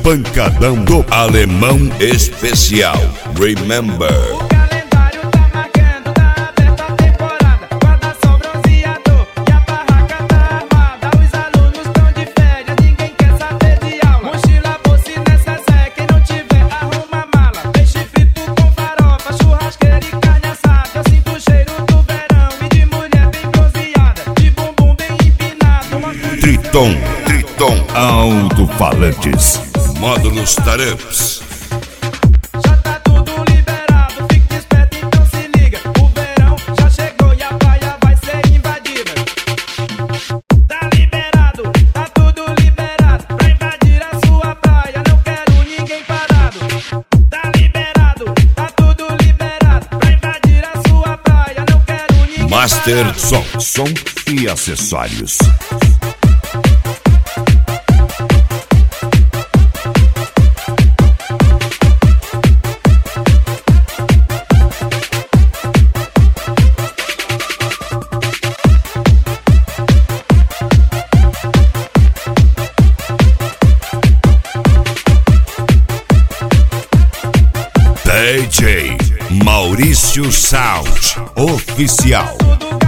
pancadão do Alemão Especial. Remember. Triton Alto-Falantes, módulos Taramps. Já tá tudo liberado, fique esperto, então se liga. O verão já chegou e a praia vai ser invadida. Tá liberado, tá tudo liberado. Pra invadir a sua praia, não quero ninguém parado. Tá liberado, tá tudo liberado. Pra invadir a sua praia, não quero ninguém Master parado. Som e acessórios. DJ Maurício Sound Oficial.